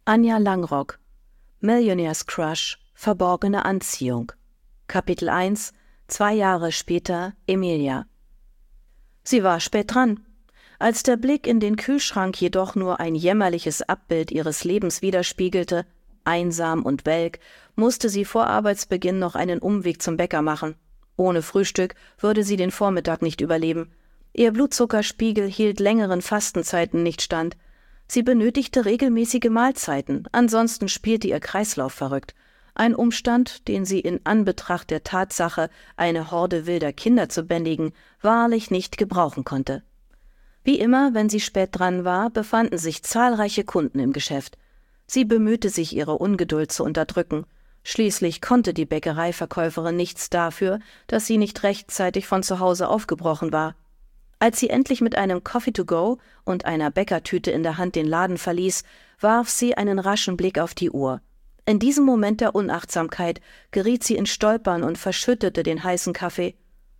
Anja Langrock, Millionaire's Crush, verborgene Anziehung. Kapitel 1, 2 Jahre später, Emilia. Sie war spät dran. Als der Blick in den Kühlschrank jedoch nur ein jämmerliches Abbild ihres Lebens widerspiegelte, einsam und welk, musste sie vor Arbeitsbeginn noch einen Umweg zum Bäcker machen. Ohne Frühstück würde sie den Vormittag nicht überleben. Ihr Blutzuckerspiegel hielt längeren Fastenzeiten nicht stand. Sie benötigte regelmäßige Mahlzeiten, ansonsten spielte ihr Kreislauf verrückt. Ein Umstand, den sie in Anbetracht der Tatsache, eine Horde wilder Kinder zu bändigen, wahrlich nicht gebrauchen konnte. Wie immer, wenn sie spät dran war, befanden sich zahlreiche Kunden im Geschäft. Sie bemühte sich, ihre Ungeduld zu unterdrücken. Schließlich konnte die Bäckereiverkäuferin nichts dafür, dass sie nicht rechtzeitig von zu Hause aufgebrochen war. Als sie endlich mit einem Coffee to go und einer Bäckertüte in der Hand den Laden verließ, warf sie einen raschen Blick auf die Uhr. In diesem Moment der Unachtsamkeit geriet sie in Stolpern und verschüttete den heißen Kaffee.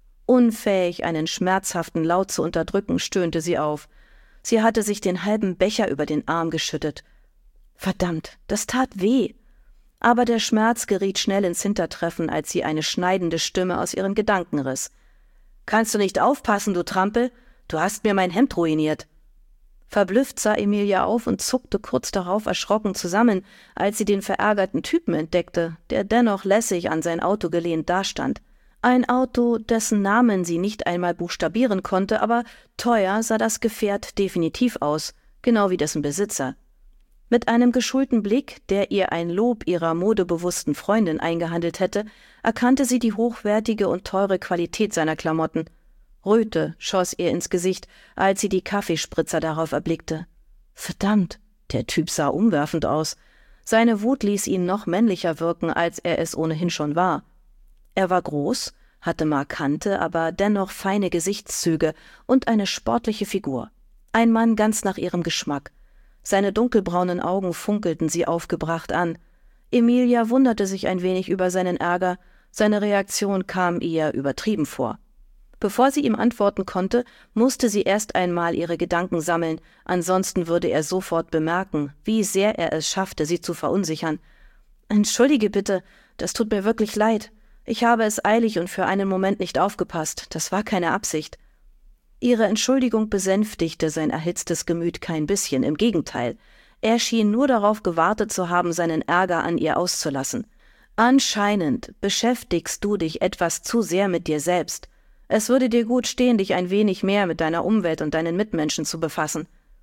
Unfähig, einen schmerzhaften Laut zu unterdrücken, stöhnte sie auf. Sie hatte sich den halben Becher über den Arm geschüttet. Verdammt, das tat weh. Aber der Schmerz geriet schnell ins Hintertreffen, als sie eine schneidende Stimme aus ihren Gedanken riss. »Kannst du nicht aufpassen, du Trampel? Du hast mir mein Hemd ruiniert.« Verblüfft sah Emilia auf und zuckte kurz darauf erschrocken zusammen, als sie den verärgerten Typen entdeckte, der dennoch lässig an sein Auto gelehnt dastand. Ein Auto, dessen Namen sie nicht einmal buchstabieren konnte, aber teuer sah das Gefährt definitiv aus, genau wie dessen Besitzer. Mit einem geschulten Blick, der ihr ein Lob ihrer modebewussten Freundin eingehandelt hätte, erkannte sie die hochwertige und teure Qualität seiner Klamotten. Röte schoss ihr ins Gesicht, als sie die Kaffeespritzer darauf erblickte. Verdammt, der Typ sah umwerfend aus. Seine Wut ließ ihn noch männlicher wirken, als er es ohnehin schon war. Er war groß, hatte markante, aber dennoch feine Gesichtszüge und eine sportliche Figur. Ein Mann ganz nach ihrem Geschmack. Seine dunkelbraunen Augen funkelten sie aufgebracht an. Emilia wunderte sich ein wenig über seinen Ärger, seine Reaktion kam ihr übertrieben vor. Bevor sie ihm antworten konnte, musste sie erst einmal ihre Gedanken sammeln, ansonsten würde er sofort bemerken, wie sehr er es schaffte, sie zu verunsichern. »Entschuldige bitte, das tut mir wirklich leid. Ich habe es eilig und für einen Moment nicht aufgepasst, das war keine Absicht.« Ihre Entschuldigung besänftigte sein erhitztes Gemüt kein bisschen, im Gegenteil. Er schien nur darauf gewartet zu haben, seinen Ärger an ihr auszulassen. »Anscheinend beschäftigst du dich etwas zu sehr mit dir selbst. Es würde dir gut stehen, dich ein wenig mehr mit deiner Umwelt und deinen Mitmenschen zu befassen.«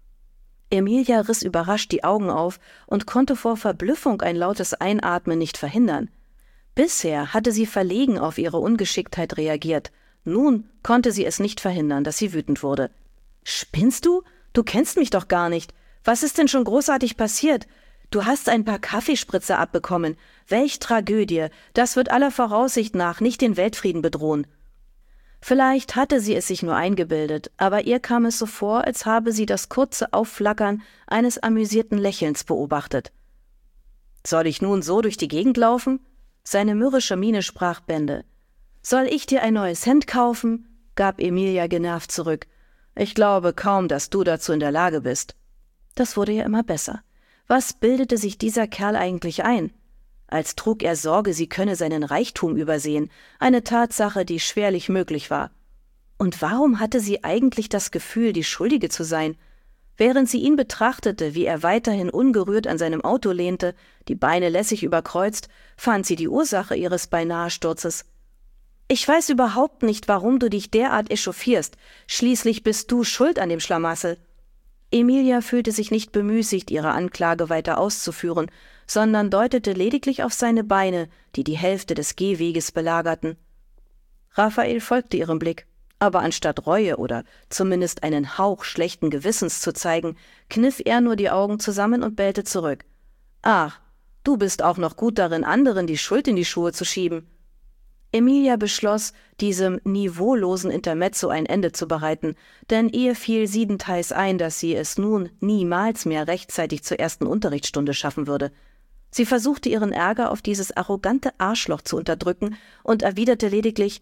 Emilia riss überrascht die Augen auf und konnte vor Verblüffung ein lautes Einatmen nicht verhindern. Bisher hatte sie verlegen auf ihre Ungeschicktheit reagiert. Nun konnte sie es nicht verhindern, dass sie wütend wurde. »Spinnst du? Du kennst mich doch gar nicht. Was ist denn schon großartig passiert? Du hast ein paar Kaffeespritzer abbekommen. Welch Tragödie. Das wird aller Voraussicht nach nicht den Weltfrieden bedrohen.« Vielleicht hatte sie es sich nur eingebildet, aber ihr kam es so vor, als habe sie das kurze Aufflackern eines amüsierten Lächelns beobachtet. »Soll ich nun so durch die Gegend laufen?« Seine mürrische Miene sprach Bände. »Soll ich dir ein neues Hemd kaufen?« gab Emilia genervt zurück. »Ich glaube kaum, dass du dazu in der Lage bist.« Das wurde ja immer besser. Was bildete sich dieser Kerl eigentlich ein? Als trug er Sorge, sie könne seinen Reichtum übersehen, eine Tatsache, die schwerlich möglich war. Und warum hatte sie eigentlich das Gefühl, die Schuldige zu sein? Während sie ihn betrachtete, wie er weiterhin ungerührt an seinem Auto lehnte, die Beine lässig überkreuzt, fand sie die Ursache ihres Beinahe-Sturzes. »Ich weiß überhaupt nicht, warum du dich derart echauffierst. Schließlich bist du schuld an dem Schlamassel.« Emilia fühlte sich nicht bemüßigt, ihre Anklage weiter auszuführen, sondern deutete lediglich auf seine Beine, die die Hälfte des Gehweges belagerten. Raphael folgte ihrem Blick, aber anstatt Reue oder zumindest einen Hauch schlechten Gewissens zu zeigen, kniff er nur die Augen zusammen und bellte zurück. »Ach, du bist auch noch gut darin, anderen die Schuld in die Schuhe zu schieben.« Emilia beschloss, diesem niveaulosen Intermezzo ein Ende zu bereiten, denn ihr fiel siedendheiß ein, dass sie es nun niemals mehr rechtzeitig zur ersten Unterrichtsstunde schaffen würde. Sie versuchte ihren Ärger auf dieses arrogante Arschloch zu unterdrücken und erwiderte lediglich: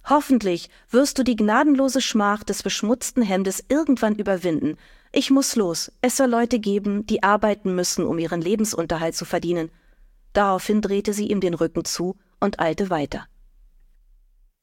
Hoffentlich wirst du die gnadenlose Schmach des beschmutzten Hemdes irgendwann überwinden. Ich muss los. Es soll Leute geben, die arbeiten müssen, um ihren Lebensunterhalt zu verdienen. Daraufhin drehte sie ihm den Rücken zu und eilte weiter.